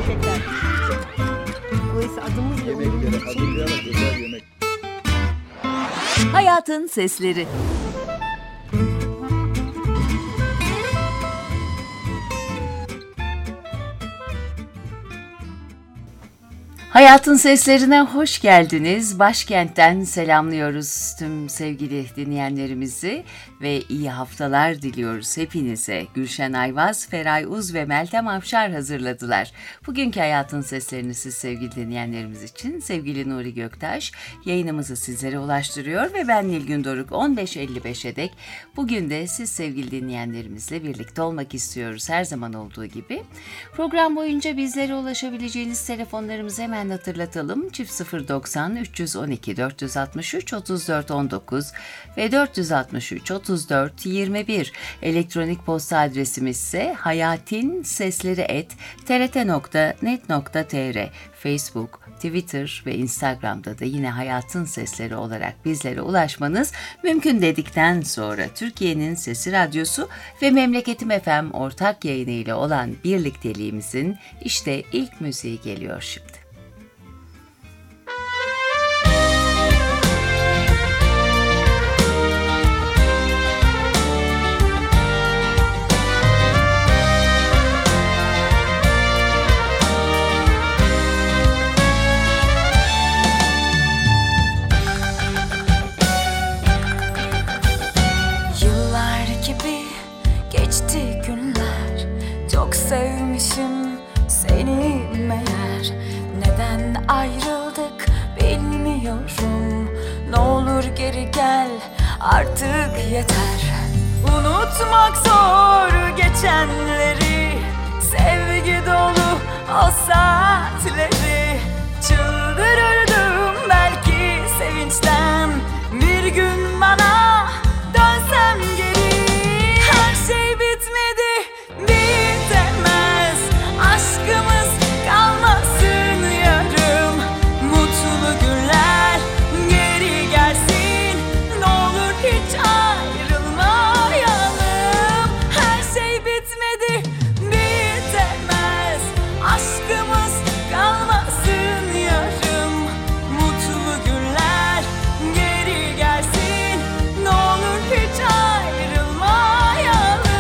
gerçekten. Dolayısıyla adımız bile Yemekleri uygun için. hazırlayarak güzel yemek. Hayatın Sesleri. Hayatın Seslerine hoş geldiniz. Başkent'ten selamlıyoruz tüm sevgili dinleyenlerimizi ve iyi haftalar diliyoruz hepinize. Gülşen Ayvaz, Feray Uz ve Meltem Afşar hazırladılar. Bugünkü Hayatın Seslerini siz sevgili dinleyenlerimiz için sevgili Nuri Göktaş yayınımızı sizlere ulaştırıyor ve ben Nilgün Doruk 15.55'e dek bugün de siz sevgili dinleyenlerimizle birlikte olmak istiyoruz her zaman olduğu gibi. Program boyunca bizlere ulaşabileceğiniz telefonlarımızı hemen hatırlatalım. Çift 090 312 463 34 19 ve 463 34 21. Elektronik posta adresimiz ise hayatinSesleri@trt.net.tr. Facebook, Twitter ve Instagram'da da yine Hayatın Sesleri olarak bizlere ulaşmanız mümkün dedikten sonra Türkiye'nin Sesi Radyosu ve Memleketim FM ortak yayını ile olan birlikteliğimizin işte ilk müziği geliyor şimdi. Sevmişim seni meğer. Neden ayrıldık bilmiyorum. Ne olur geri gel artık yeter. Unutmak zor geçenleri, sevgi dolu o saatleri. Çıldırırdım belki sevinçten bir gün bana dönsem geri. Her şey bitmedi, aşkımız kalmasın yarım. Mutlu günler geri gelsin. Ne olur hiç ayrılmayalım. Her şey bitmedi, bitemez. Aşkımız kalmasın yarım. Mutlu günler geri gelsin. Ne olur hiç ayrılmayalım.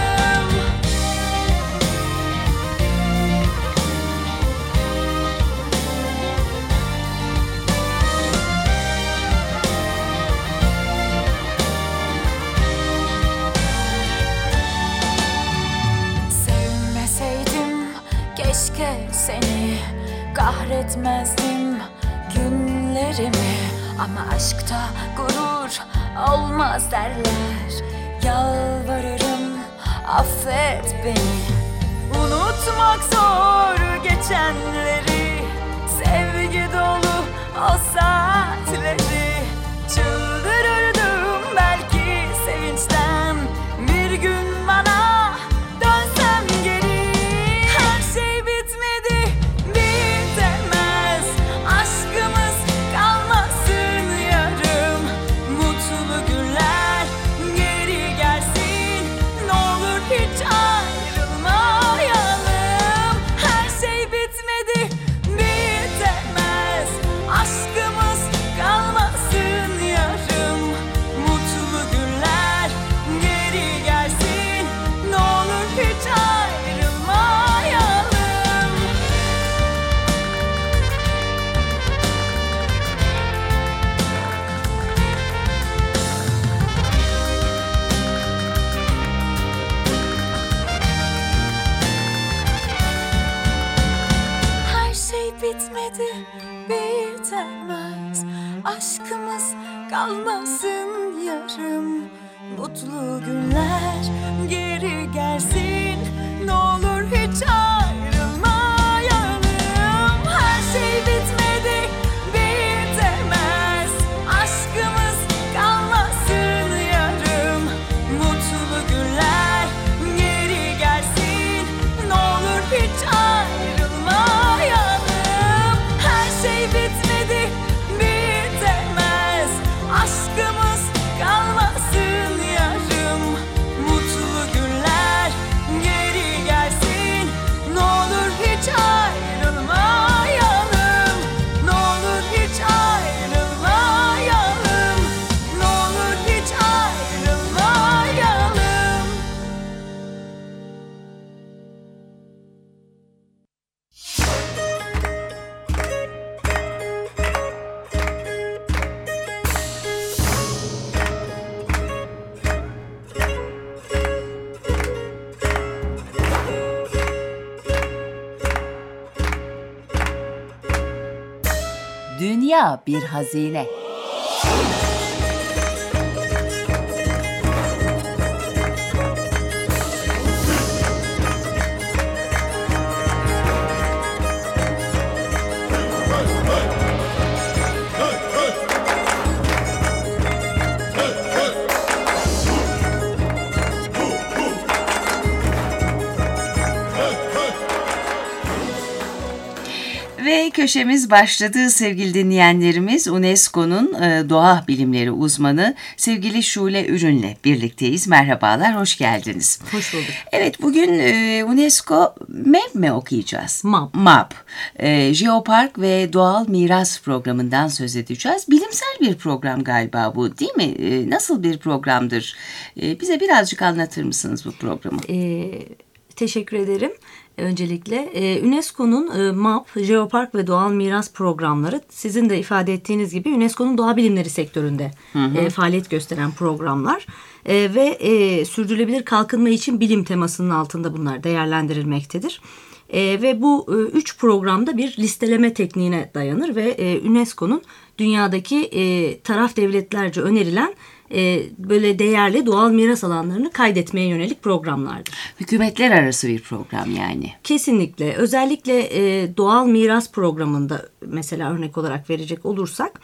Keşke seni kahretmezdim günlerimi. Ama aşkta gurur olmaz derler. Yalvarırım affet beni. Unutmak zor geçenleri, sevgi dolu o saatleri. Çıldırırdım belki sevinçten bir gün bana dönsem geri. Her şey bitmedi, bitemez. Aşkımız kalmasın yarım. Mutlu günler geri gelsin. Ne olur hiç ayrılmayalım. Her şey bitmedi, bitemez. Aşkımız kalmasın yarım. Mutlu günler geri gelsin. Ne olur hiç ayrılmayalım. Her şey bitmedi, bitemez. Aşkımız kalmasın yarım. Mutlu günler geri gelsin. Ne olur hiç ayrılmayalım. Her şey bitmedi, bitemez. Aşkımız kalmasın yarım. Mutlu günler geri gelsin. Ne olur hiç ayrılmayalım. Her şey bitmedi, bitemez. Aşkımız kalmasın yarım. Mutlu günler Dünya bir hazine. Ve köşemiz başladı sevgili dinleyenlerimiz. UNESCO'nun doğa bilimleri uzmanı sevgili Şule Ürün'le birlikteyiz. Merhabalar, hoş geldiniz. Hoş bulduk. Evet, bugün UNESCO MAP mi okuyacağız? MAP. Jeopark ve Doğal Miras Programı'ndan söz edeceğiz. Bilimsel bir program galiba bu, değil mi? Nasıl bir programdır? Bize birazcık anlatır mısınız bu programı? Teşekkür ederim. Öncelikle UNESCO'nun MAP, Jeopark ve Doğal Miras Programları sizin de ifade ettiğiniz gibi UNESCO'nun doğa bilimleri sektöründe faaliyet gösteren programlar ve sürdürülebilir kalkınma için bilim temasının altında bunlar değerlendirilmektedir. Ve bu 3 programda bir listeleme tekniğine dayanır ve UNESCO'nun dünyadaki taraf devletlerce önerilen böyle değerli doğal miras alanlarını kaydetmeye yönelik programlardır. Hükümetler arası bir program yani. Kesinlikle. Özellikle doğal miras programında mesela örnek olarak verecek olursak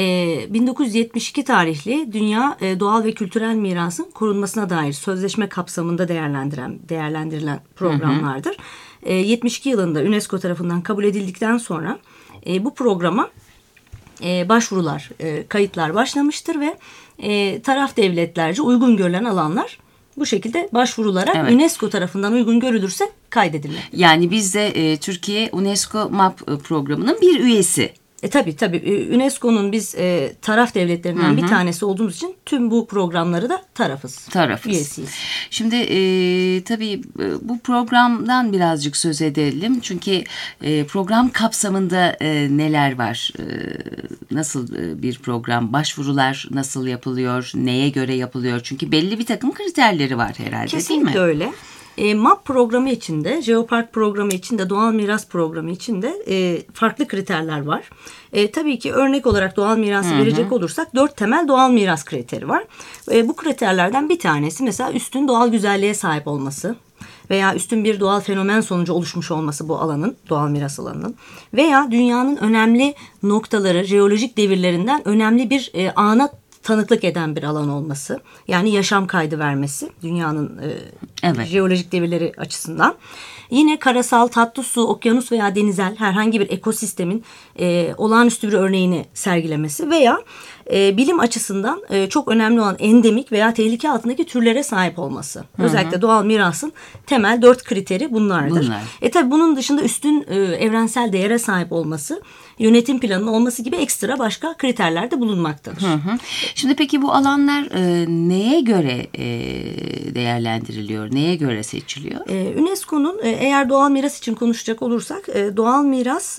1972 tarihli Dünya Doğal ve Kültürel Mirasın korunmasına dair sözleşme kapsamında değerlendirilen programlardır. 72 yılında UNESCO tarafından kabul edildikten sonra bu programa başvurular, kayıtlar başlamıştır ve taraf devletlerce uygun görülen alanlar bu şekilde başvurularak UNESCO tarafından uygun görülürse kaydedilir. Yani biz de Türkiye UNESCO MAP programının bir üyesi. Tabii. UNESCO'nun biz taraf devletlerinden bir tanesi olduğumuz için tüm bu programları da tarafız. Üyesiyiz. Şimdi tabii bu programdan birazcık söz edelim. Çünkü program kapsamında neler var? Nasıl bir program? Başvurular nasıl yapılıyor? Neye göre yapılıyor? Çünkü belli bir takım kriterleri var herhalde, kesinlikle değil mi? Öyle. MAP programı içinde, Jeopark programı içinde, Doğal Miras programı içinde farklı kriterler var. Tabii ki örnek olarak doğal mirası verecek olursak 4 temel doğal miras kriteri var. Bu kriterlerden bir tanesi mesela üstün doğal güzelliğe sahip olması veya üstün bir doğal fenomen sonucu oluşmuş olması bu alanın, doğal miras alanının veya dünyanın önemli noktaları, jeolojik devirlerinden önemli bir ana tanıklık eden bir alan olması, yani yaşam kaydı vermesi dünyanın jeolojik devirleri açısından. Yine karasal, tatlı su, okyanus veya denizel herhangi bir ekosistemin olağanüstü bir örneğini sergilemesi veya bilim açısından çok önemli olan endemik veya tehlike altındaki türlere sahip olması. Özellikle doğal mirasın temel 4 kriteri bunlardır. Tabii bunun dışında üstün evrensel değere sahip olması, yönetim planının olması gibi ekstra başka kriterler de bulunmaktadır. Şimdi peki bu alanlar neye göre değerlendiriliyor? Neye göre seçiliyor? UNESCO'nun eğer doğal miras için konuşacak olursak doğal miras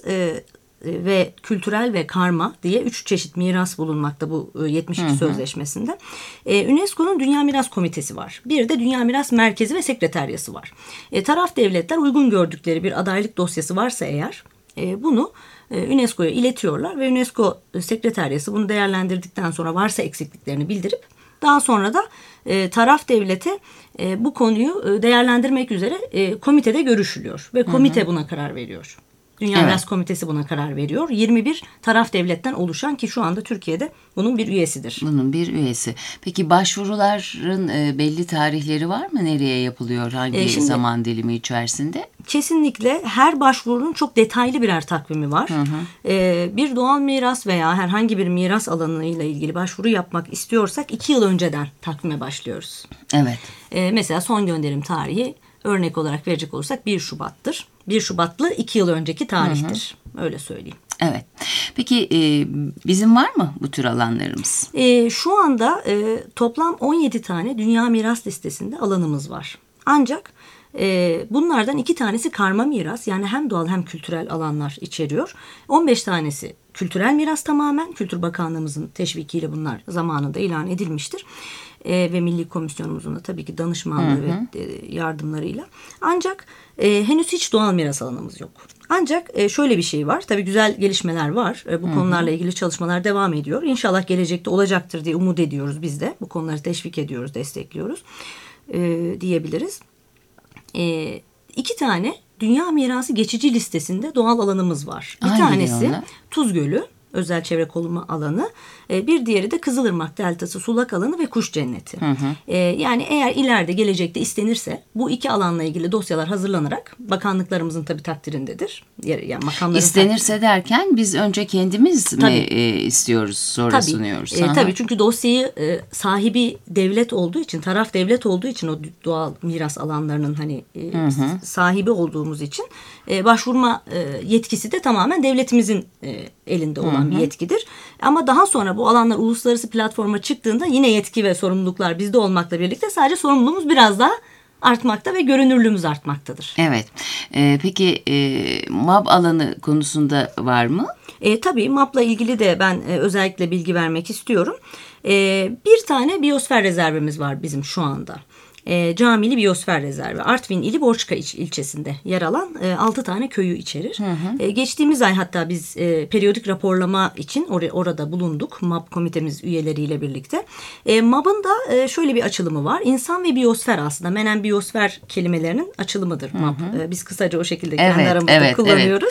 ve kültürel ve karma diye 3 çeşit miras bulunmakta bu 72 sözleşmesinde. UNESCO'nun Dünya Miras Komitesi var. Bir de Dünya Miras Merkezi ve Sekreteryası var. Taraf devletler uygun gördükleri bir adaylık dosyası varsa eğer bunu UNESCO'ya iletiyorlar ve UNESCO Sekreteryası bunu değerlendirdikten sonra varsa eksikliklerini bildirip daha sonra da taraf devlete bu konuyu değerlendirmek üzere komitede görüşülüyor ve komite buna karar veriyor. Dünya Miras Komitesi buna karar veriyor. 21 taraf devletten oluşan ki şu anda Türkiye'de bunun bir üyesidir. Bunun bir üyesi. Peki başvuruların belli tarihleri var mı? Nereye yapılıyor? Hangi zaman dilimi içerisinde? Kesinlikle her başvurunun çok detaylı birer takvimi var. Bir doğal miras veya herhangi bir miras alanıyla ilgili başvuru yapmak istiyorsak 2 yıl önceden takvime başlıyoruz. Evet. Mesela son gönderim tarihi örnek olarak verecek olursak 1 Şubat'tır. 1 Şubat'lı 2 yıl önceki tarihtir. Öyle söyleyeyim. Evet. Peki bizim var mı bu tür alanlarımız? Şu anda toplam 17 tane Dünya Miras Listesi'nde alanımız var. Ancak bunlardan 2 tanesi karma miras, yani hem doğal hem kültürel alanlar içeriyor. 15 tanesi kültürel miras, tamamen Kültür Bakanlığımızın teşvikiyle bunlar zamanında ilan edilmiştir. Ve Milli Komisyonumuzun da tabii ki danışmanlığı ve yardımlarıyla. Ancak henüz hiç doğal miras alanımız yok. Ancak şöyle bir şey var. Tabii güzel gelişmeler var. Bu konularla ilgili çalışmalar devam ediyor. İnşallah gelecekte olacaktır diye umut ediyoruz biz de. Bu konuları teşvik ediyoruz, destekliyoruz diyebiliriz. 2 tane Dünya Mirası geçici listesinde doğal alanımız var. Bir tanesi Tuz Gölü, özel çevre koruma alanı. Bir diğeri de Kızılırmak Deltası sulak alanı ve kuş cenneti. Yani eğer ileride gelecekte istenirse bu 2 alanla ilgili dosyalar hazırlanarak bakanlıklarımızın tabii takdirindedir. Yani İstenirse derken biz önce kendimiz mi istiyoruz sonra sunuyoruz? Tabii çünkü dosyayı sahibi devlet olduğu için, taraf devlet olduğu için o doğal miras alanlarının hani sahibi olduğumuz için başvurma yetkisi de tamamen devletimizin elinde olan bir yetkidir. Ama daha sonra bu alanlar uluslararası platforma çıktığında yine yetki ve sorumluluklar bizde olmakla birlikte sadece sorumluluğumuz biraz daha artmakta ve görünürlüğümüz artmaktadır. Evet. Peki MAB alanı konusunda var mı? Tabii MAB'la ilgili de ben özellikle bilgi vermek istiyorum. Bir tane biyosfer rezervimiz var bizim şu anda. Camili Biyosfer Rezervi. Artvin ili Borçka ilçesinde yer alan 6 tane köyü içerir. Geçtiğimiz ay hatta biz periyodik raporlama için orada bulunduk. MAB komitemiz üyeleriyle birlikte. MAB'ın da şöyle bir açılımı var. İnsan ve biyosfer aslında. Menen biyosfer kelimelerinin açılımıdır MAB. Biz kısaca o şekilde kendi aramızda kullanıyoruz.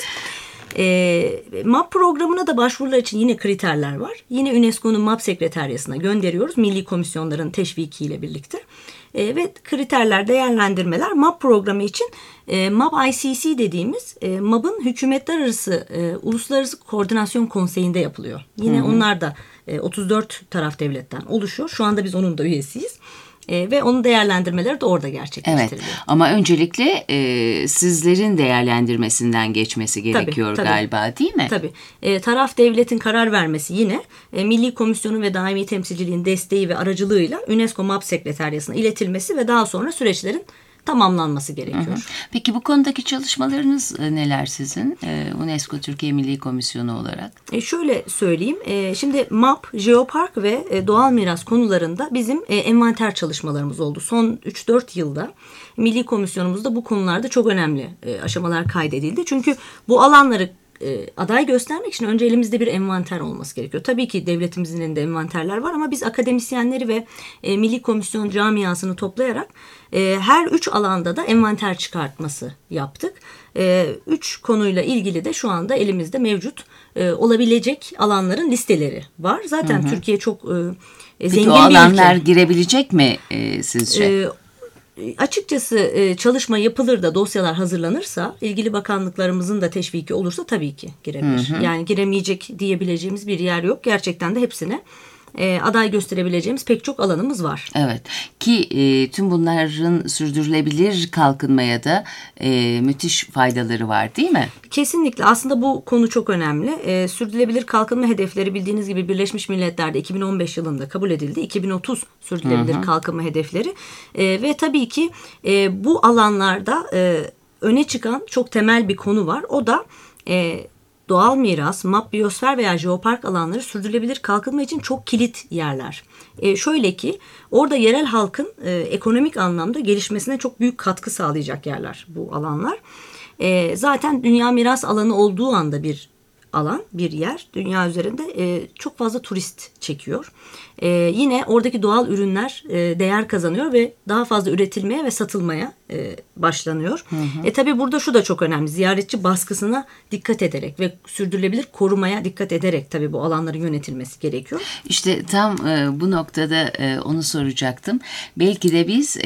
MAB programına da başvurular için yine kriterler var. Yine UNESCO'nun MAB sekreteryasına gönderiyoruz. Milli komisyonların teşvikiyle birlikte. Ve kriterler, değerlendirmeler MAB programı için MAB ICC dediğimiz MAB'ın hükümetler arası uluslararası koordinasyon konseyinde yapılıyor. Yine onlar da 34 taraf devletten oluşuyor. Şu anda biz onun da üyesiyiz. Ve onun değerlendirmeleri de orada gerçekleştiriliyor. Evet. Ama öncelikle sizlerin değerlendirmesinden geçmesi gerekiyor galiba, değil mi? Tabii. Taraf devletin karar vermesi yine Milli Komisyonun ve Daimi Temsilciliğin desteği ve aracılığıyla UNESCO MAB Sekreteryası'na iletilmesi ve daha sonra süreçlerin tamamlanması gerekiyor. Peki bu konudaki çalışmalarınız neler sizin UNESCO Türkiye Milli Komisyonu olarak? Şöyle söyleyeyim. Şimdi MAB, jeopark ve doğal miras konularında bizim envanter çalışmalarımız oldu. Son 3-4 yılda Milli Komisyonumuzda bu konularda çok önemli aşamalar kaydedildi. Çünkü bu alanları aday göstermek için önce elimizde bir envanter olması gerekiyor. Tabii ki devletimizin elinde envanterler var ama biz akademisyenleri ve Milli Komisyon camiasını toplayarak her 3 alanda da envanter çıkartması yaptık. 3 konuyla ilgili de şu anda elimizde mevcut olabilecek alanların listeleri var. Zaten Türkiye çok zengin bir ülke. Peki o alanlar girebilecek mi sizce? Açıkçası çalışma yapılır da dosyalar hazırlanırsa, ilgili bakanlıklarımızın da teşviki olursa tabii ki girebilir. Yani giremeyecek diyebileceğimiz bir yer yok. Gerçekten de hepsine aday gösterebileceğimiz pek çok alanımız var. Evet, ki tüm bunların sürdürülebilir kalkınmaya da müthiş faydaları var, değil mi? Kesinlikle. Aslında bu konu çok önemli. Sürdürülebilir kalkınma hedefleri bildiğiniz gibi Birleşmiş Milletler'de 2015 yılında kabul edildi. 2030 sürdürülebilir kalkınma hedefleri. Ve tabii ki bu alanlarda öne çıkan çok temel bir konu var. O da doğal miras, MAB, biyosfer veya jeopark alanları sürdürülebilir kalkınma için çok kilit yerler. Şöyle ki orada yerel halkın ekonomik anlamda gelişmesine çok büyük katkı sağlayacak yerler bu alanlar. Zaten dünya miras alanı olduğu anda bir alan, bir yer dünya üzerinde çok fazla turist çekiyor. Yine oradaki doğal ürünler değer kazanıyor ve daha fazla üretilmeye ve satılmaya başlanıyor. Tabii burada şu da çok önemli. Ziyaretçi baskısına dikkat ederek ve sürdürülebilir korumaya dikkat ederek tabii bu alanların yönetilmesi gerekiyor. İşte tam bu noktada onu soracaktım. Belki de biz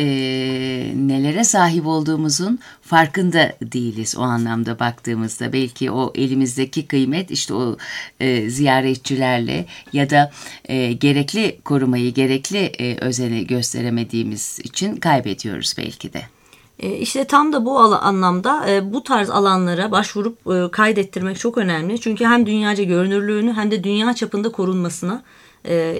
nelere sahip olduğumuzun farkında değiliz o anlamda baktığımızda. Belki o elimizdeki kıymet işte o ziyaretçilerle ya da gerekli korumayı, gerekli özeni gösteremediğimiz için kaybediyoruz belki de. İşte tam da bu anlamda bu tarz alanlara başvurup kaydettirmek çok önemli. Çünkü hem dünyaca görünürlüğünü hem de dünya çapında korunmasına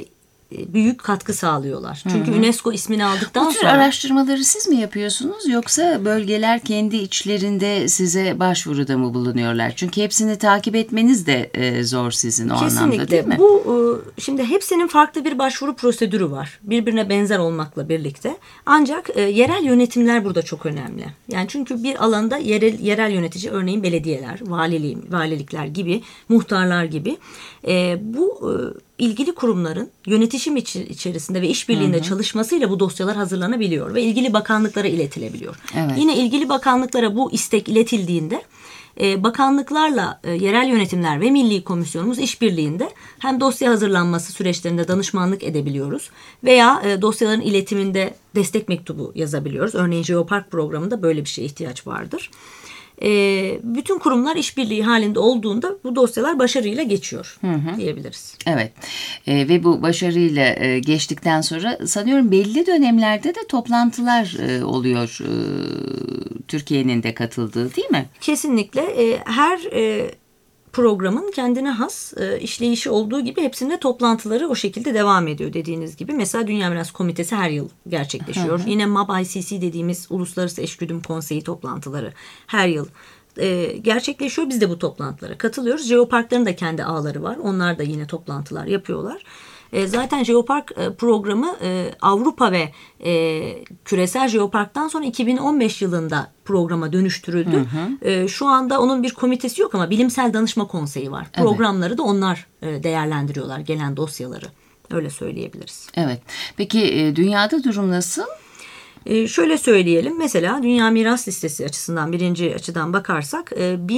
büyük katkı sağlıyorlar. Çünkü UNESCO ismini aldıktan Bu tür sonra... araştırmaları siz mi yapıyorsunuz yoksa bölgeler kendi içlerinde size başvuruda mı bulunuyorlar? Çünkü hepsini takip etmeniz de zor sizin o anlamda, değil mi? Bu şimdi hepsinin farklı bir başvuru prosedürü var. Birbirine benzer olmakla birlikte. Ancak yerel yönetimler burada çok önemli. Yani çünkü bir alanda yerel yönetici, örneğin belediyeler, valilikler gibi, muhtarlar gibi bu ilgili kurumların yönetişim içerisinde ve işbirliğinde çalışmasıyla bu dosyalar hazırlanabiliyor ve ilgili bakanlıklara iletilebiliyor. Evet. Yine ilgili bakanlıklara bu istek iletildiğinde bakanlıklarla yerel yönetimler ve Milli Komisyonumuz işbirliğinde hem dosya hazırlanması süreçlerinde danışmanlık edebiliyoruz veya dosyaların iletiminde destek mektubu yazabiliyoruz. Örneğin Jeopark programında böyle bir şeye ihtiyaç vardır. Bütün kurumlar işbirliği halinde olduğunda bu dosyalar başarıyla geçiyor diyebiliriz. Evet ve bu başarıyla geçtikten sonra sanıyorum belli dönemlerde de toplantılar oluyor Türkiye'nin de katıldığı, değil mi? Kesinlikle her programın kendine has işleyişi olduğu gibi hepsinde toplantıları o şekilde devam ediyor dediğiniz gibi. Mesela Dünya Miras Komitesi her yıl gerçekleşiyor. Yine MAB-ICC dediğimiz Uluslararası Eşgüdüm Konseyi toplantıları her yıl gerçekleşiyor. Biz de bu toplantılara katılıyoruz. Jeoparkların da kendi ağları var. Onlar da yine toplantılar yapıyorlar. Zaten Jeopark programı Avrupa ve küresel Jeopark'tan sonra 2015 yılında programa dönüştürüldü. Şu anda onun bir komitesi yok ama Bilimsel Danışma Konseyi var. Evet. Programları da onlar değerlendiriyorlar, gelen dosyaları. Öyle söyleyebiliriz. Evet. Peki dünyada durum nasıl? Şöyle söyleyelim. Mesela Dünya Miras Listesi açısından, birinci açıdan bakarsak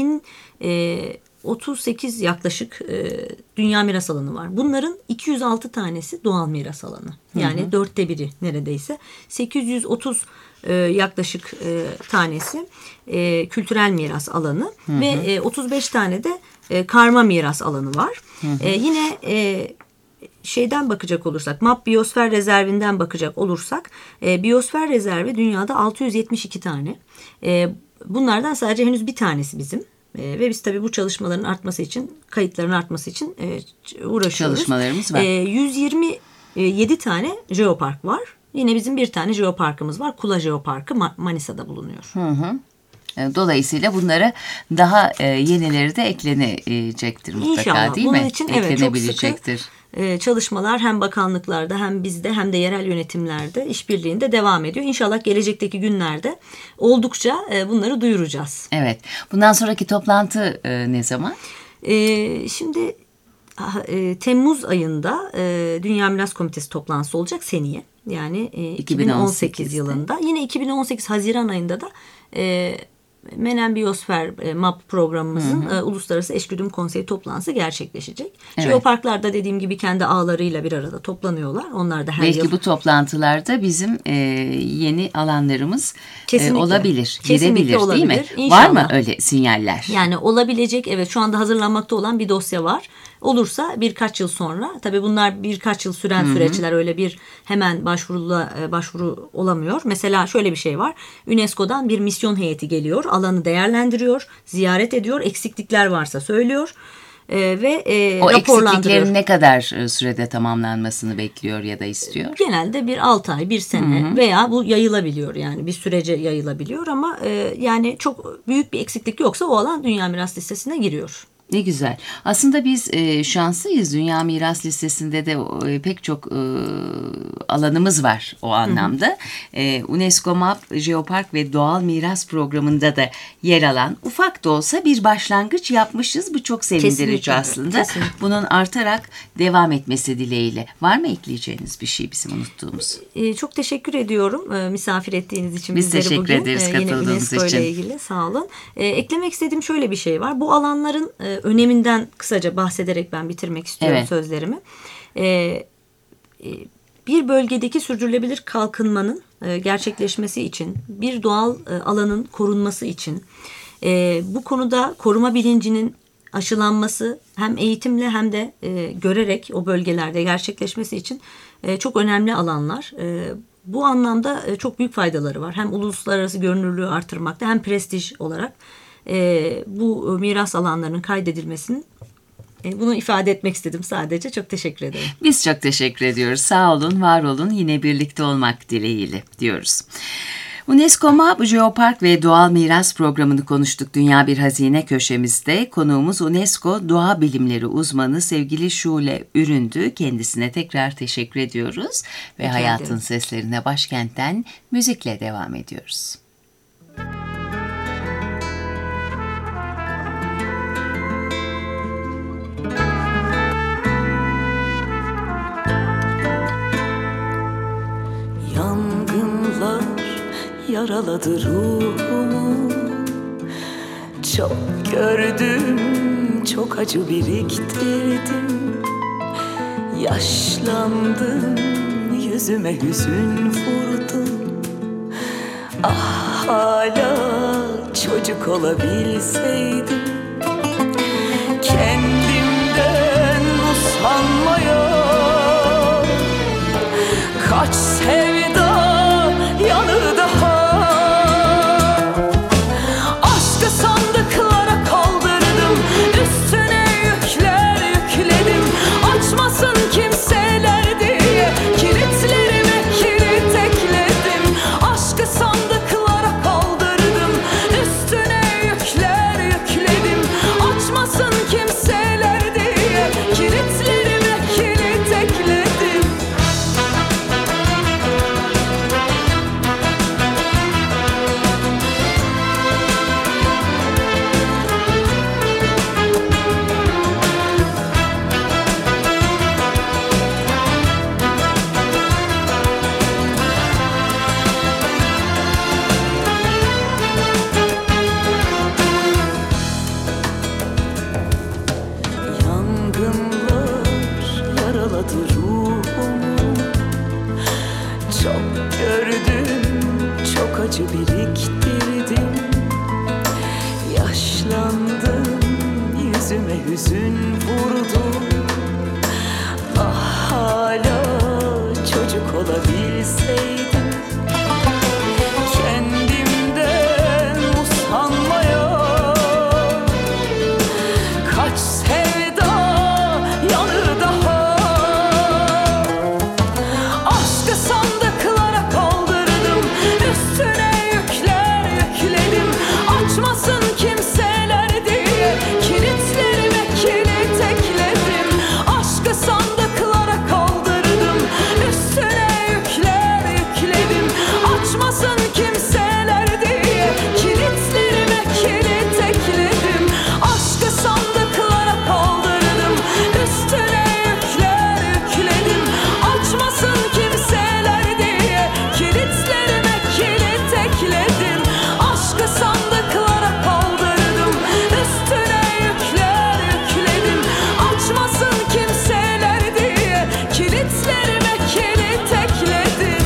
38 yaklaşık dünya miras alanı var. Bunların 206 tanesi doğal miras alanı. Yani 1/4 neredeyse. 830 yaklaşık tanesi kültürel miras alanı ve 35 tane de karma miras alanı var. Yine şeyden bakacak olursak, MAP Biyosfer Rezervinden bakacak olursak, Biyosfer Rezervi dünyada 672 tane. Bunlardan sadece henüz bir tanesi bizim. Ve biz tabii bu çalışmaların artması için, kayıtların artması için uğraşıyoruz. Çalışmalarımız var. 127 tane jeopark var. Yine bizim bir tane jeoparkımız var. Kula Jeoparkı Manisa'da bulunuyor. Dolayısıyla bunlara daha yenileri de eklenecektir mutlaka, İnşallah. değil Bunun mi? için evet, çok Eklenebilecektir. Çalışmalar hem bakanlıklarda hem bizde hem de yerel yönetimlerde işbirliğinde devam ediyor. İnşallah gelecekteki günlerde oldukça bunları duyuracağız. Evet. Bundan sonraki toplantı ne zaman? Şimdi Temmuz ayında Dünya Miras Komitesi toplantısı olacak seneye. Yani 2018 yılında. Yine 2018 Haziran ayında da Menem Biyosfer MAP programımızın Uluslararası Eşgüdüm Konseyi toplantısı gerçekleşecek. Evet. Jeoparklar dediğim gibi kendi ağlarıyla bir arada toplanıyorlar. Onlar da her belki yıl. Bu toplantılarda bizim yeni alanlarımız olabilir. Girebilir, olabilir, değil mi? İnşallah. Var mı öyle sinyaller? Yani olabilecek, evet, şu anda hazırlanmakta olan bir dosya var. Olursa birkaç yıl sonra, tabii bunlar birkaç yıl süren süreçler, öyle bir hemen başvuru olamıyor. Mesela şöyle bir şey var. UNESCO'dan bir misyon heyeti geliyor, alanı değerlendiriyor, ziyaret ediyor, eksiklikler varsa söylüyor ve o raporlandırıyor. eksikliklerin ne kadar sürede tamamlanmasını bekliyor ya da istiyor? Genelde bir 6 ay, bir sene veya bu yayılabiliyor, yani bir sürece yayılabiliyor ama yani çok büyük bir eksiklik yoksa o alan Dünya Miras Listesi'ne giriyor. Ne güzel. Aslında biz şanslıyız. Dünya Miras Listesi'nde de pek çok alanımız var o anlamda. UNESCO MAP, Jeopark ve Doğal Miras Programı'nda da yer alan, ufak da olsa bir başlangıç yapmışız. Bu çok sevindirici. Kesinlikle, aslında. Kesinlikle. Bunun artarak devam etmesi dileğiyle. Var mı ekleyeceğiniz bir şey bizim unuttuğumuz? Çok teşekkür ediyorum misafir ettiğiniz için. Biz teşekkür ederiz katıldığınız yine UNESCO için. ile ilgili, sağ olun. Eklemek istediğim şöyle bir şey var. Bu alanların öneminden kısaca bahsederek ben bitirmek istiyorum sözlerimi. Bir bölgedeki sürdürülebilir kalkınmanın gerçekleşmesi için, bir doğal alanın korunması için, bu konuda koruma bilincinin aşılanması hem eğitimle hem de görerek o bölgelerde gerçekleşmesi için çok önemli alanlar. Bu anlamda çok büyük faydaları var. Hem uluslararası görünürlüğü artırmakta hem prestij olarak bu miras alanlarının kaydedilmesinin Bunu ifade etmek istedim sadece. Çok teşekkür ederim. Biz çok teşekkür ediyoruz. Sağ olun, var olun. Yine birlikte olmak dileğiyle diyoruz. UNESCO MAP Jeopark ve Doğal Miras programını konuştuk Dünya Bir Hazine köşemizde. Konuğumuz UNESCO Doğa Bilimleri uzmanı sevgili Şule Üründü. Kendisine tekrar teşekkür ediyoruz. Ve Rica Hayatın ederim. Seslerine başkentten müzikle devam ediyoruz. Yangınlar yaraladı ruhumu. Çok gördüm, çok acı biriktirdim. Yaşlandım, yüzüme hüzün vurdu. Ah, hala çocuk olabilseydim. Kendimden usanmaya. Kaç sevda yanı daha. Aşkı sandıklara kaldırdım. Üstüne yükler yükledim. Açmasın kimseler diye kilitlerime kilit ekledim. Aşkı sandıklara kaldırdım. Üstüne yükler yükledim. Açmasın kimseler diye kilitlerime kilit ekledim. Yangınlar yaraladı ruhumu. Çok gördüm, çok acı biriktirdim. Yaşlandım, yüzüme hüzün vurdu. Ah, hala çocuk olabilseydim. Kendimden usanmaya. Kaç sevda yanı daha. Aşkı sandıklara kaldırdım. Üstüne yükler yükledim. Açmasın kimseler diye kilitlerime kilit ekledim. Aşkı sandıklara kaldırdım. Üstüne yükler yükledim. Açmasın kimseler diye kilitlerime kilit ekledim. Aşkı sandıklara kaldırdım. Üstüne yükler yükledim. Açmasın kimseler diye kilitlerime kilit ekledim. Aşkı sandıklara kaldırdım. Üstüne yükler yükledim. Açmasın kimseler diye kilitlerime kilit ekledim.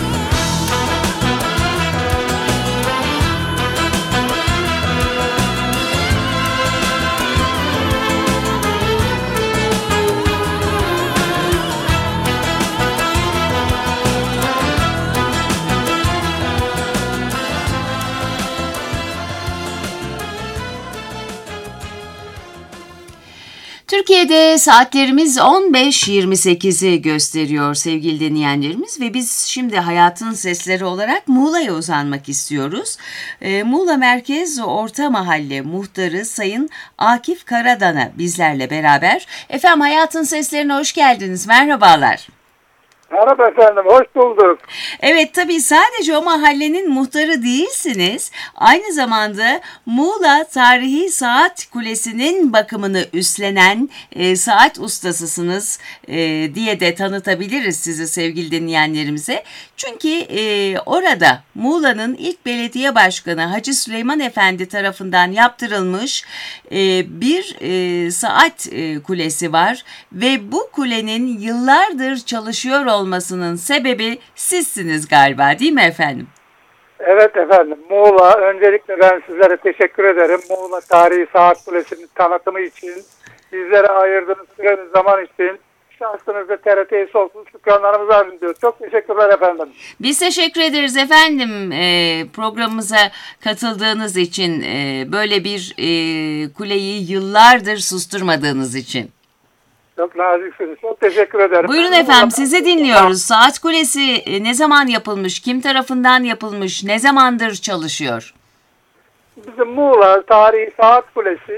Türkiye'de saatlerimiz 15.28'i gösteriyor sevgili dinleyenlerimiz ve biz şimdi Hayatın Sesleri olarak Muğla'ya uzanmak istiyoruz. Muğla Merkez Orta Mahalle Muhtarı Sayın Akif Karadan'a bizlerle beraber. Efendim Hayatın Seslerine hoş geldiniz, merhabalar. Merhaba efendim, hoş bulduk. Evet, tabii sadece o mahallenin muhtarı değilsiniz. Aynı zamanda Muğla Tarihi Saat Kulesi'nin bakımını üstlenen saat ustasısınız diye de tanıtabiliriz sizi sevgili dinleyenlerimize. Çünkü orada Muğla'nın ilk belediye başkanı Hacı Süleyman Efendi tarafından yaptırılmış bir saat kulesi var. Ve bu kulenin yıllardır çalışıyor olmasının sebebi sizsiniz galiba, değil mi efendim? Evet efendim, Muğla, öncelikle ben sizlere teşekkür ederim. Muğla Tarihi Saat Kulesi'nin tanıtımı için, bizlere ayırdığınız süre ve zaman için şahsınızda TRT'ye sonsuz şükranlarımızı arz ediyoruz. Çok teşekkürler efendim. Biz teşekkür ederiz efendim programımıza katıldığınız için, böyle bir kuleyi yıllardır susturmadığınız için. Çok naziksiniz. Çok teşekkür ederim. Buyurun efendim, sizi dinliyoruz. Saat Kulesi ne zaman yapılmış, kim tarafından yapılmış, ne zamandır çalışıyor? Bizim Muğla Tarihi Saat Kulesi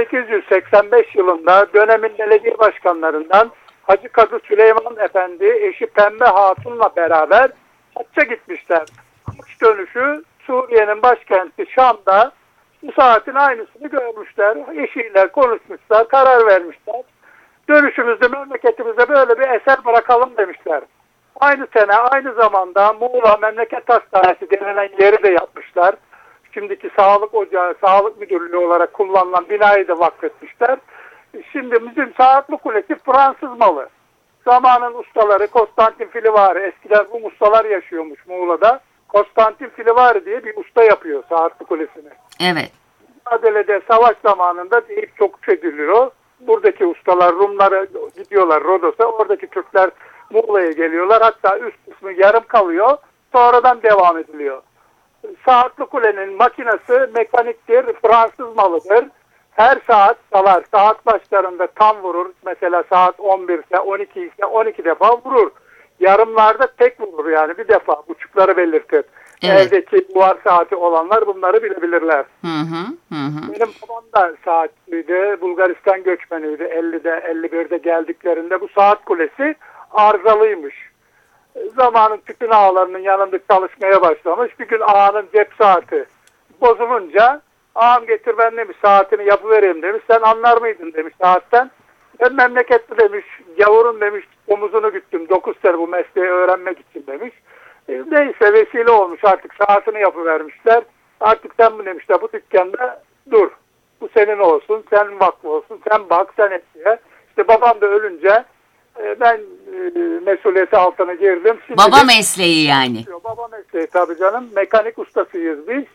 1885 yılında dönemin belediye başkanlarından Hacı Kadı Süleyman Efendi eşi Pembe Hatun'la beraber hacca gitmişler. Haç dönüşü Suriye'nin başkenti Şam'da bu saatin aynısını görmüşler. Eşiyle konuşmuşlar, karar vermişler. Dönüşümüzde memleketimize böyle bir eser bırakalım demişler. Aynı sene, aynı zamanda Muğla Memleket Hastanesi denilen yeri de yapmışlar. Şimdiki Sağlık Ocağı, Sağlık Müdürlüğü olarak kullanılan binayı da vakfetmişler. Şimdi bizim Saatlı Kulesi Fransız malı. Zamanın ustaları Konstantin Filivari, eskiden bu ustalar yaşıyormuş Muğla'da. Konstantin Filivari diye bir usta yapıyor Saatlı Kulesi'ni. Evet. Mücadelede savaş zamanında deyip tokuş ediliyor. Buradaki ustalar Rumlara gidiyorlar Rodos'a. Oradaki Türkler Muğla'ya geliyorlar. Hatta üst kısmı yarım kalıyor. Sonradan devam ediliyor. Saatlı Kule'nin makinesi mekaniktir, Fransız malıdır. Her saat çalar. Saat başlarında tam vurur. Mesela saat 11 ise 12 ise 12 defa vurur. Yarımlarda tek vurur yani bir defa. Buçukları belirtir. Evet. Evdeki duvar saati olanlar bunları bilebilirler. Benim babam da saatçiydi. Bulgaristan göçmeniydi. 50'de 51'de geldiklerinde bu saat kulesi arızalıymış. Zamanın tütün ağalarının yanında çalışmaya başlamış. Bir gün ağanın cep saati bozulunca ağam getir ben demiş saatini yapıvereyim demiş. Sen anlar mıydın demiş saatten. Ben memleketli demiş. Gavurun demiş omuzunu güttüm. 9 sene bu mesleği öğrenmek için demiş. Neyse vesile olmuş artık saatini yapıvermişler. Artık sen mi demişler bu dükkanda dur. Bu senin olsun. Sen vakfı olsun. Sen bak sen et diye. İşte babam da ölünce ben mesuliyeti altına girdim. Şimdi baba mesleği yani. Baba mesleği tabii canım. Mekanik ustasıyız biz.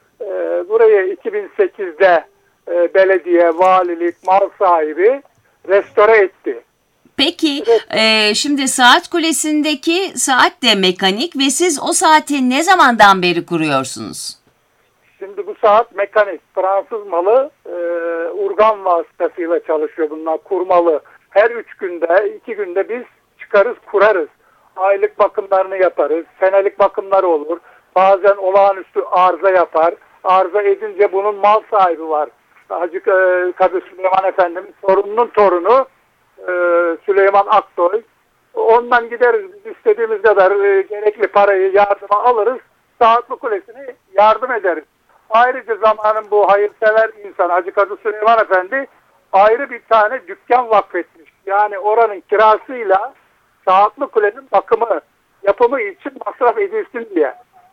Buraya 2008'de belediye, valilik, mal sahibi restore etti. Peki şimdi Saat Kulesi'ndeki saat de mekanik ve siz o saati ne zamandan beri kuruyorsunuz? Şimdi bu saat mekanik. Fransız malı urgan vasıtasıyla çalışıyor bunlar. Kurmalı. Her 3 günde, 2 günde biz çıkarız, kurarız. Aylık bakımlarını yaparız. Senelik bakımları olur. Bazen olağanüstü arıza yapar. Arıza edince bunun mal sahibi var. Hacı Kadı Süleyman Efendimiz torununun torunu Süleyman Aksoy. Ondan gideriz. Biz istediğimiz kadar gerekli parayı yardıma alırız. Saatlı Kulesi'ni yardım ederiz. Ayrıca zamanın bu hayırsever insan Hacı Kadı Süleyman Efendi ayrı bir tane dükkan vakfetmiş. Yani oranın kirasıyla Saatlı Kule'nin bakımı, yapımı için masraf edilsin diye.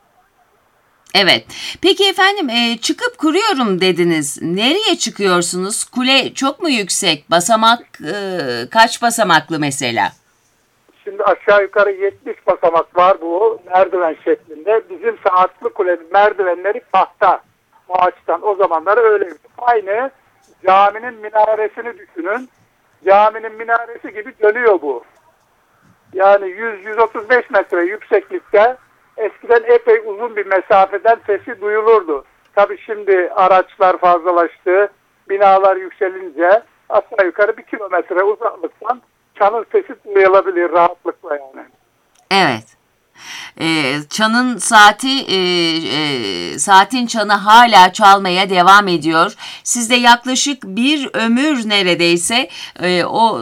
Evet. Peki efendim çıkıp kuruyorum dediniz. Nereye çıkıyorsunuz? Kule çok mu yüksek? Basamak kaç basamaklı mesela? Şimdi aşağı yukarı 70 basamak var bu merdiven şeklinde. Bizim Saatlı Kule'nin merdivenleri tahta. Ağaçtan o zamanlar öyleydi. Aynı caminin minaresini düşünün. Caminin minaresi gibi dönüyor bu. Yani 100-135 metre yükseklikte eskiden epey uzun bir mesafeden sesi duyulurdu. Tabii şimdi araçlar fazlalaştı. Binalar yükselince aşağı yukarı 1 kilometre uzaklıktan çanın sesi duyulabilir rahatlıkla yani. Evet. Çanın saatin çanı hala çalmaya devam ediyor. Siz de yaklaşık bir ömür neredeyse o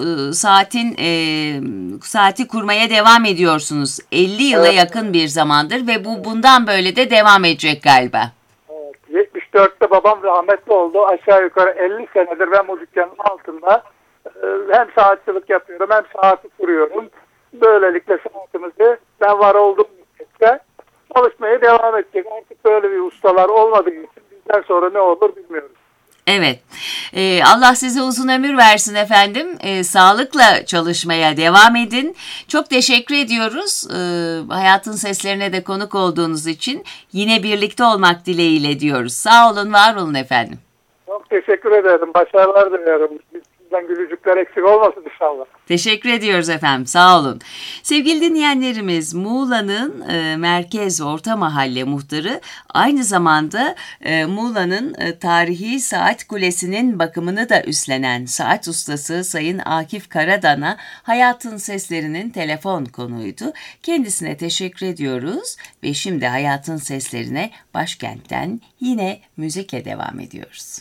saati kurmaya devam ediyorsunuz. 50 yıla yakın bir zamandır ve bu bundan böyle de devam edecek galiba. Evet, 74'te babam rahmetli oldu. Aşağı yukarı 50 senedir ben bu dükkanın altında hem saatçılık yapıyorum hem saati kuruyorum. Böylelikle saatimizi ben var olduğum müddetçe çalışmaya devam edecek. Artık böyle bir ustalar olmadığı için bizden sonra ne olur bilmiyoruz. Evet. Allah size uzun ömür versin efendim. Sağlıkla çalışmaya devam edin. Çok teşekkür ediyoruz. Hayatın Seslerine de konuk olduğunuz için yine birlikte olmak dileğiyle diyoruz. Sağ olun, var olun efendim. Çok teşekkür ederim. Başarılar diliyorum. yüzümüzden gülücükler eksik olmasın inşallah. Teşekkür ediyoruz efendim, sağ olun. Sevgili dinleyenlerimiz, Muğla'nın merkez orta mahalle muhtarı, aynı zamanda Muğla'nın tarihi saat kulesinin bakımını da üstlenen saat ustası Sayın Akif Karadan'a Hayatın Seslerinin telefon konuğuydu. Kendisine teşekkür ediyoruz ve şimdi Hayatın Seslerine başkentten yine müzikle devam ediyoruz.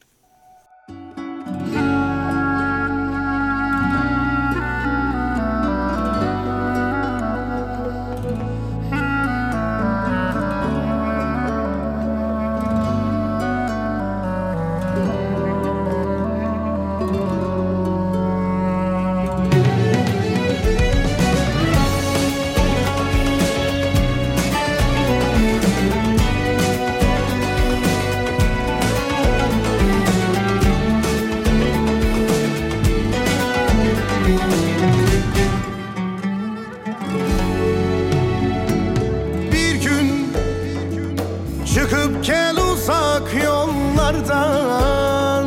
Çıkıp gel uzak yollardan,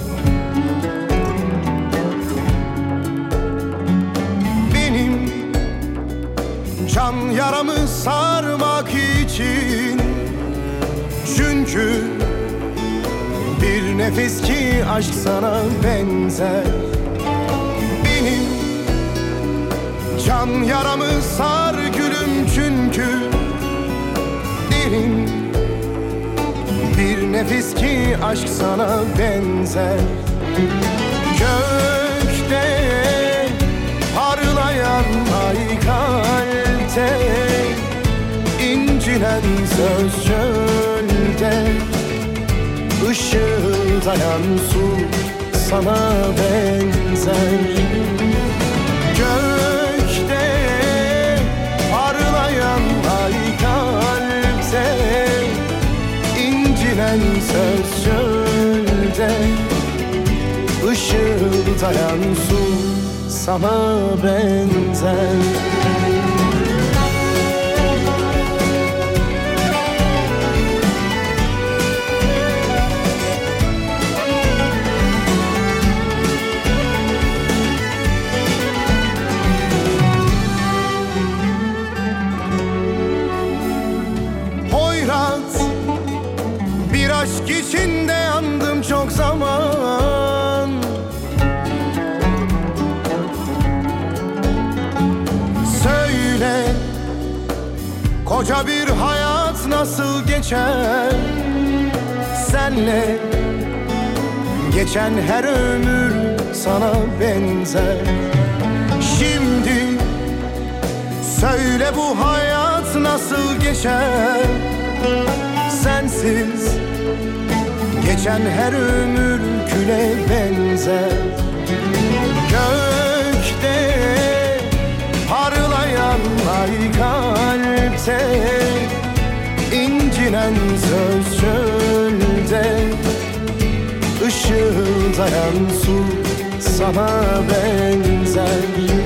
benim can yaramı sarmak için. Çünkü bir nefes ki aşk sana benzer. Benim can yaramı sar gülüm, çünkü derin bir nefis ki aşk sana benzer. Gökte parlayan ay, kalpte incinen söz, çölde ışıldayan su sana benzer. Gökte parlayan ay, kalpte incinen söz, çölde ışıldayan su sana benzer. Aşk içinde yandım çok zaman. Söyle, koca bir hayat nasıl geçer senle? Geçen her ömür sana benzer. Şimdi söyle, bu hayat nasıl geçer sensiz? Geçen her ömür küle benzer. Gökte parlayan ay, kalpte incinen söz, çölde ışıldayan su sana benzer.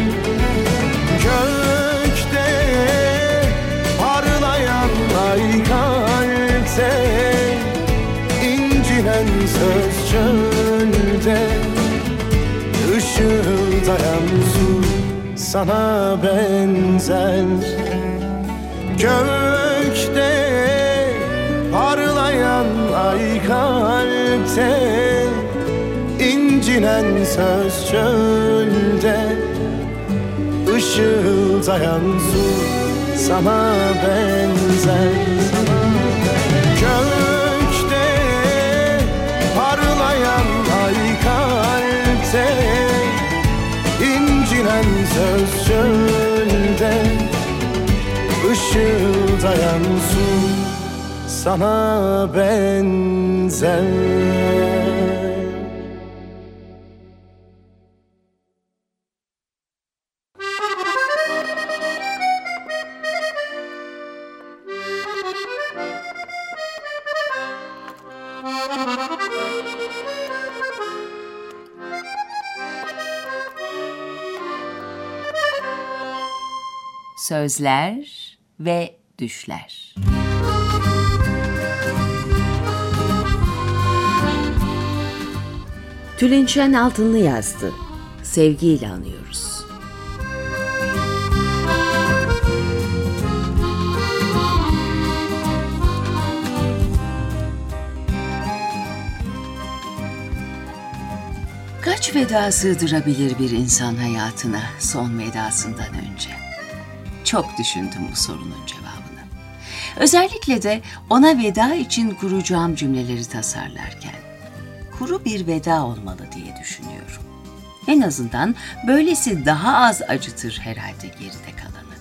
Gökte parlayan ay, kalpte incinen söz, çölde ışıldayan su sana benzer. Gökte parlayan ay, kalpte incinen söz, çölde ışıldayan su sana benzer. Gökte parlayan ay, kalpte incinen söz, çölde ışıldayan su sana benzer. Sözler ve düşler. Tülin Şen Altınlı yazdı. Sevgiyle anıyoruz. Kaç veda sığdırabilir bir insan hayatına son vedasından önce? Çok düşündüm bu sorunun cevabını. Özellikle de ona veda için kuracağım cümleleri tasarlarken. Kuru bir veda olmalı diye düşünüyorum. En azından böylesi daha az acıtır herhalde geride kalanı.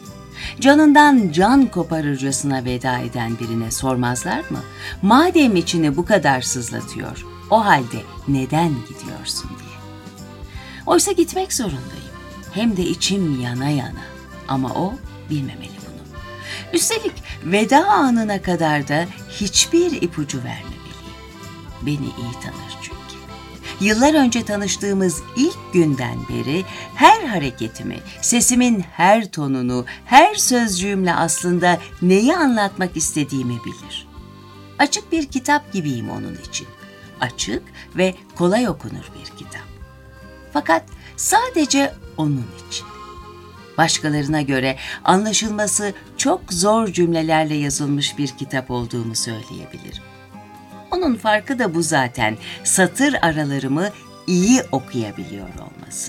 Canından can koparırcasına veda eden birine sormazlar mı? Madem içini bu kadar sızlatıyor, o halde neden gidiyorsun diye. Oysa gitmek zorundayım. Hem de içim yana yana. Ama o bilmemeli bunu. Üstelik veda anına kadar da hiçbir ipucu vermemeliyim. Beni iyi tanır çünkü. Yıllar önce tanıştığımız ilk günden beri her hareketimi, sesimin her tonunu, her sözcüğümle aslında neyi anlatmak istediğimi bilir. Açık bir kitap gibiyim onun için. Açık ve kolay okunur bir kitap. Fakat sadece onun için. Başkalarına göre anlaşılması çok zor cümlelerle yazılmış bir kitap olduğumu söyleyebilirim. Onun farkı da bu zaten, satır aralarımı iyi okuyabiliyor olması.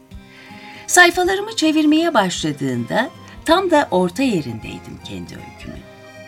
Sayfalarımı çevirmeye başladığında tam da orta yerindeydim kendi öykümün.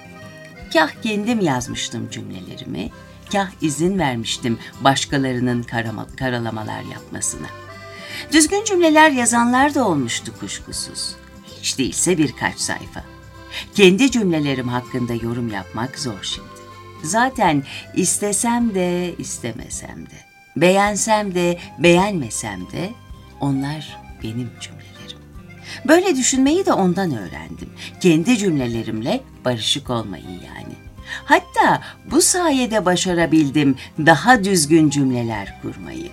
Kah kendim yazmıştım cümlelerimi, kah izin vermiştim başkalarının karalamalar yapmasına. Düzgün cümleler yazanlar da olmuştu kuşkusuz. Hiç değilse birkaç sayfa. Kendi cümlelerim hakkında yorum yapmak zor şimdi. Zaten istesem de istemesem de, beğensem de beğenmesem de onlar benim cümlelerim. Böyle düşünmeyi de ondan öğrendim. Kendi cümlelerimle barışık olmayı yani. Hatta bu sayede başarabildim daha düzgün cümleler kurmayı.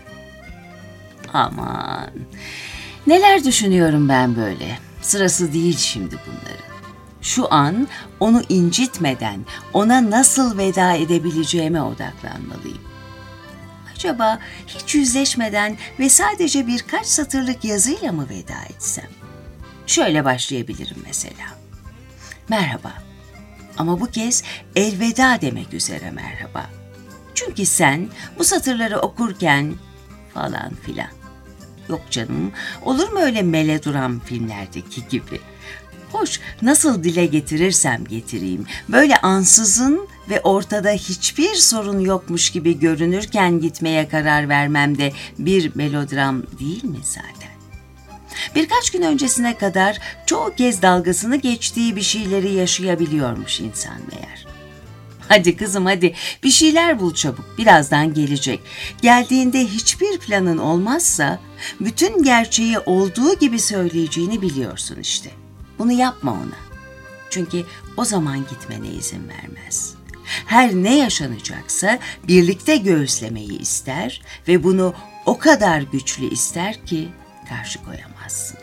Aman, neler düşünüyorum ben böyle. Sırası değil şimdi bunların. Şu an onu incitmeden ona nasıl veda edebileceğime odaklanmalıyım. Acaba hiç yüzleşmeden ve sadece birkaç satırlık yazıyla mı veda etsem? Şöyle başlayabilirim mesela. Merhaba. Ama bu kez elveda demek üzere merhaba. Çünkü sen bu satırları okurken falan filan. Yok canım, olur mu öyle melodram filmlerdeki gibi? Hoş, nasıl dile getirirsem getireyim, böyle ansızın ve ortada hiçbir sorun yokmuş gibi görünürken gitmeye karar vermem de bir melodram değil mi zaten? Birkaç gün öncesine kadar çoğu kez dalgasını geçtiği bir şeyleri yaşayabiliyormuş insan meğer. Hadi kızım hadi, bir şeyler bul çabuk, birazdan gelecek. Geldiğinde hiçbir planın olmazsa bütün gerçeği olduğu gibi söyleyeceğini biliyorsun işte. Bunu yapma ona. Çünkü o zaman gitmene izin vermez. Her ne yaşanacaksa birlikte göğüslemeyi ister ve bunu o kadar güçlü ister ki karşı koyamazsın.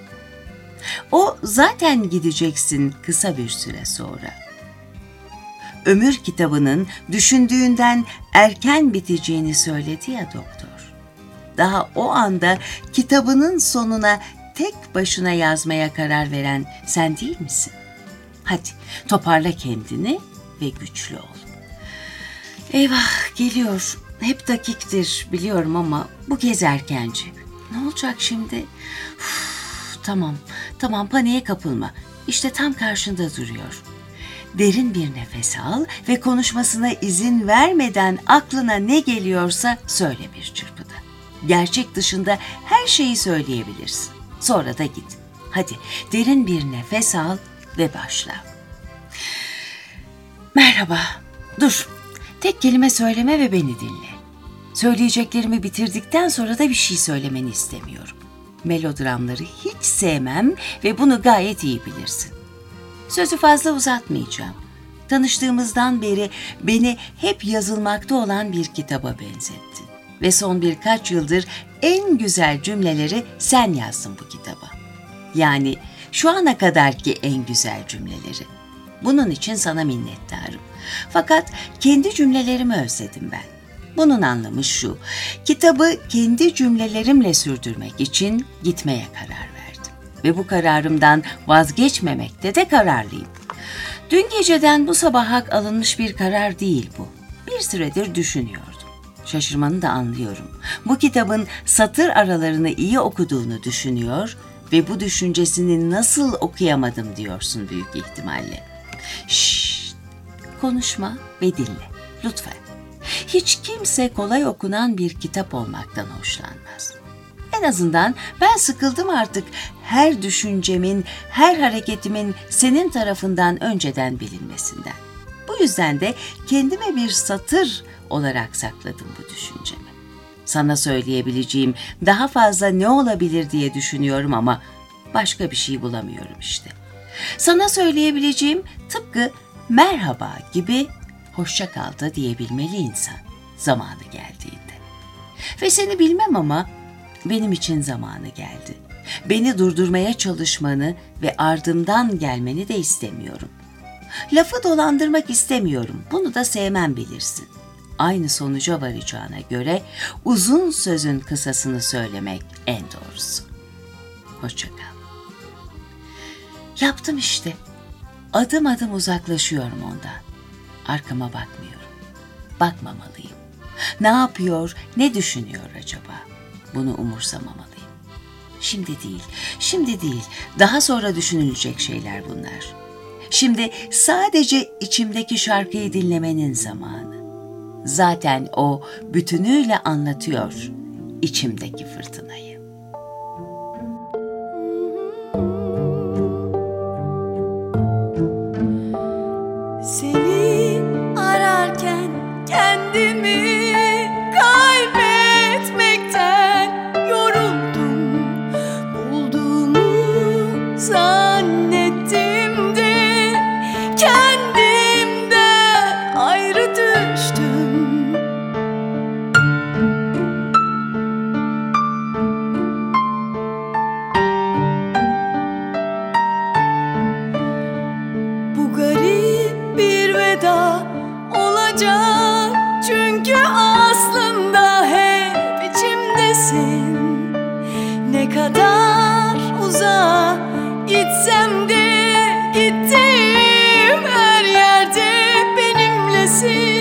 O zaten gideceksin kısa bir süre sonra. Ömür kitabının düşündüğünden erken biteceğini söyledi ya doktor. Daha o anda kitabının sonuna tek başına yazmaya karar veren sen değil misin? Hadi toparla kendini ve güçlü ol. Eyvah geliyor. Hep dakiktir biliyorum ama bu kez erkenci. Ne olacak şimdi? Tamam paniğe kapılma. İşte tam karşında duruyor. Derin bir nefes al ve konuşmasına izin vermeden aklına ne geliyorsa söyle bir çırpıda. Gerçek dışında her şeyi söyleyebilirsin. Sonra da git. Hadi derin bir nefes al ve başla. Merhaba. Dur. Tek kelime söyleme ve beni dinle. Söyleyeceklerimi bitirdikten sonra da bir şey söylemeni istemiyorum. Melodramları hiç sevmem ve bunu gayet iyi bilirsin. Sözü fazla uzatmayacağım. Tanıştığımızdan beri beni hep yazılmakta olan bir kitaba benzettin. Ve son birkaç yıldır en güzel cümleleri sen yazdın bu kitaba. Yani şu ana kadarki en güzel cümleleri. Bunun için sana minnettarım. Fakat kendi cümlelerimi özledim ben. Bunun anlamı şu: kitabı kendi cümlelerimle sürdürmek için gitmeye karar verdim. Ve bu kararımdan vazgeçmemekte de kararlıyım. Dün geceden bu sabaha alınmış bir karar değil bu. Bir süredir düşünüyordum. Şaşırmanı da anlıyorum. Bu kitabın satır aralarını iyi okuduğunu düşünüyor ve bu düşüncesini nasıl okuyamadım diyorsun büyük ihtimalle. Şşşt, konuşma ve dinle lütfen. Hiç kimse kolay okunan bir kitap olmaktan hoşlanmaz. En azından ben sıkıldım artık her düşüncemin, her hareketimin senin tarafından önceden bilinmesinden. Bu yüzden de kendime bir satır olarak sakladım bu düşüncemi. Sana söyleyebileceğim daha fazla ne olabilir diye düşünüyorum ama başka bir şey bulamıyorum işte. Sana söyleyebileceğim tıpkı merhaba gibi hoşça kal da diyebilmeli insan zamanı geldiğinde. Ve seni bilmem ama benim için zamanı geldi. Beni durdurmaya çalışmanı ve ardımdan gelmeni de istemiyorum. Lafı dolandırmak istemiyorum. Bunu da sevmem bilirsin. Aynı sonuca varacağına göre uzun sözün kısasını söylemek en doğrusu. Hoşça kal. Yaptım işte. Adım adım uzaklaşıyorum ondan. Arkama bakmıyorum. Bakmamalıyım. Ne yapıyor, ne düşünüyor acaba? Bunu umursamamalıyım. Şimdi değil. Daha sonra düşünülecek şeyler bunlar. Şimdi sadece içimdeki şarkıyı dinlemenin zamanı. Zaten o bütünüyle anlatıyor içimdeki fırtınayı. Seni ararken kendimi kaybetmekten yoruldum. Bulduğumu zannettim de kendimden ayrı düştüm. Bu garip bir veda olacak, çünkü aslında hep içimdesin. Ne kadar uzağa gitsem de gittiğim her yerde benimlesin.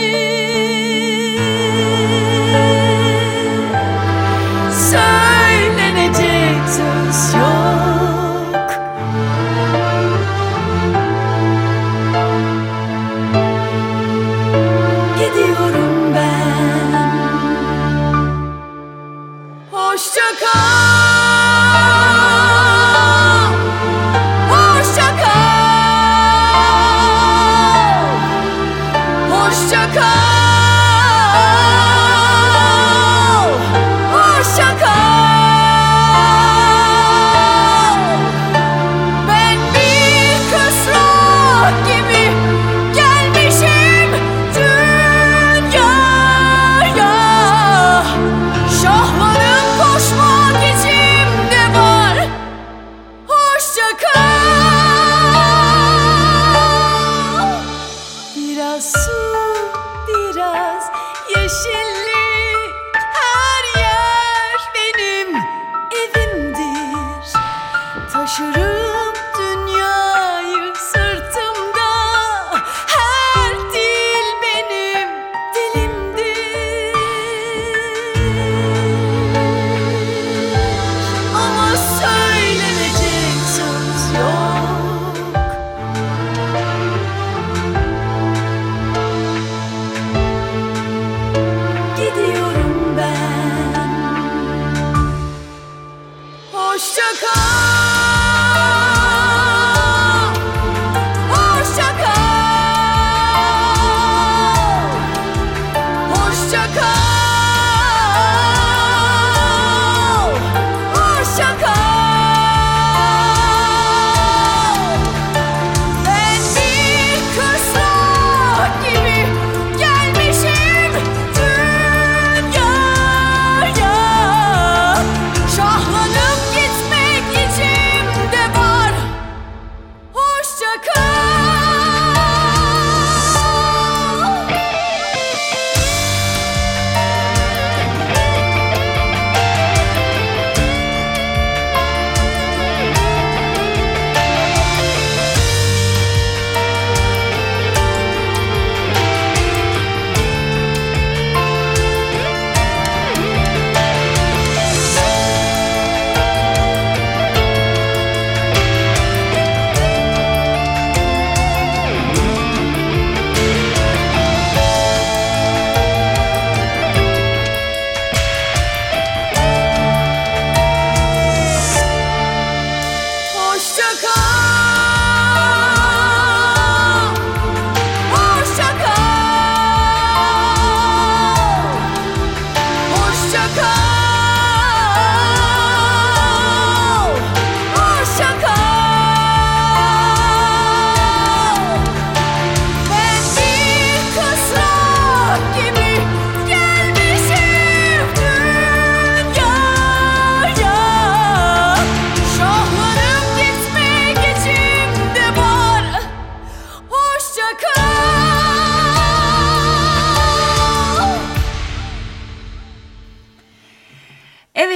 Söylenecek söz yok. Gidiyorum ben. Hoşça kal. Hoşça kal. Hoşça kal. Hoşça kal. Ben bir kısrak gibi gelmişim dünyaya. Şahlanıp koşmak içimde var. Hoşça kal. Biraz su,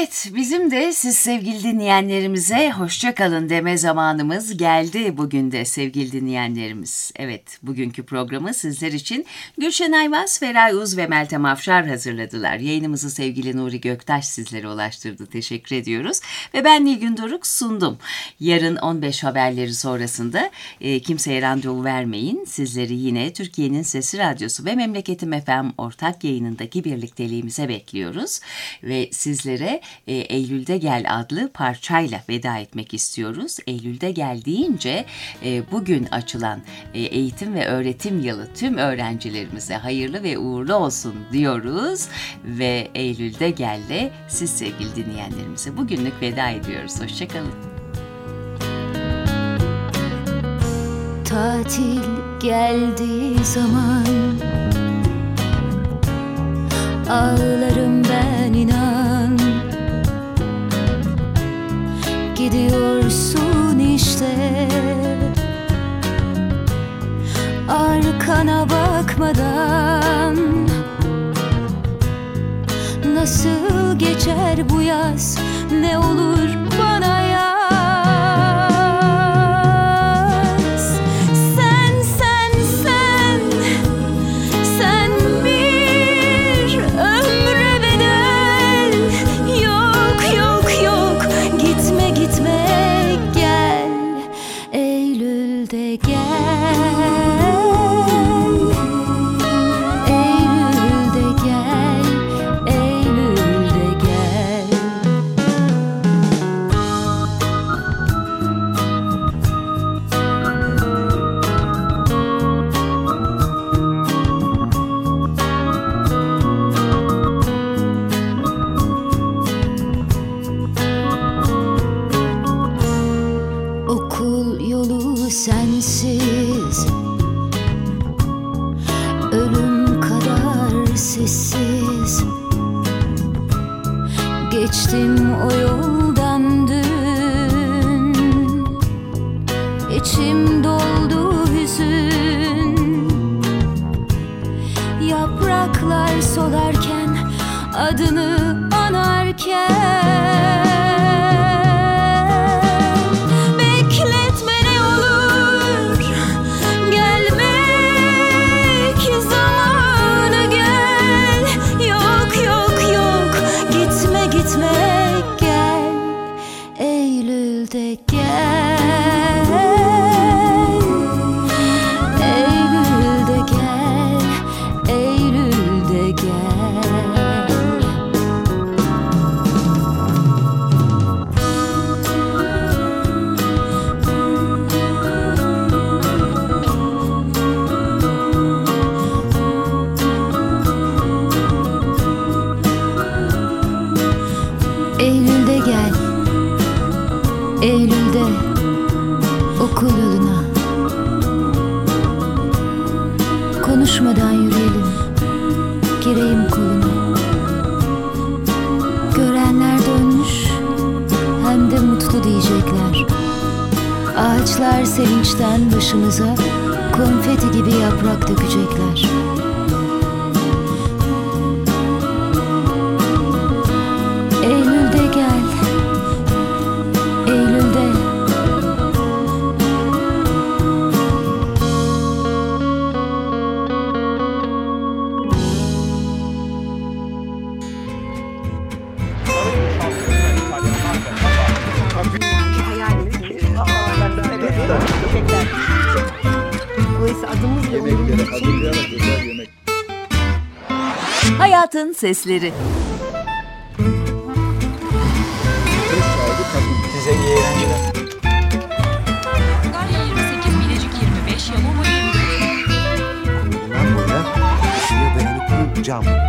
Evet, bizim de siz sevgili dinleyenlerimize hoşça kalın deme zamanımız geldi bugün de sevgili dinleyenlerimiz. Evet, bugünkü programı sizler için Gülşen Ayvaz, Feray Uz ve Meltem Afşar hazırladılar. Yayınımızı sevgili Nuri Göktaş sizlere ulaştırdı. Teşekkür ediyoruz. Ve ben Nilgün Doruk sundum. Yarın 15 haberleri sonrasında kimseye randevu vermeyin. Sizleri yine Türkiye'nin Sesi Radyosu ve Memleketim FM ortak yayınındaki birlikteliğimize bekliyoruz. Ve sizlere Eylül'de Gel adlı parçayla veda etmek istiyoruz. Eylül'de Gel deyince bugün açılan eğitim ve öğretim yılı tüm öğrencilerimize hayırlı ve uğurlu olsun diyoruz. Ve Eylül'de Gel'le siz sevgili dinleyenlerimize bugünlük veda ediyoruz. Hoşçakalın. Tatil geldiği zaman ağlarım ben inan. Gidiyorsun işte, arkana bakmadan. Nasıl geçer bu yaz, ne olur bana yaz. Sen bir ömre bedel. Yok yok yok, gitme gitme, gel Eylül'de gel. Eylül'de gel, Eylül'de gel. Okul yolu sensiz, ölüm kadar sessiz. Geçtim o yoldan dün, içim doldu hüzün. Yapraklar solarken, adını anarken. Bekletme ne olur, gelmek zamanı gel. Yok yok yok, gitme gitme, gel Eylül'de gel. Eylül'de gel, Eylül'de gel. Eylül'de gel, Eylül'de okul yoluna. Konuşmadan yürüyelim, gireyim koluna. Görenler dönmüş, hem de mutlu diyecekler. Ağaçlar sevinçten başımıza konfeti gibi yaprak dökecekler. Eylül'de gel, Eylül'de. Hayatın Sesleri. Size iyi eğlenceler. Galya 28, Bilecik 25, Yalova 24. Bundan boylar ısıya dayanıklı cam.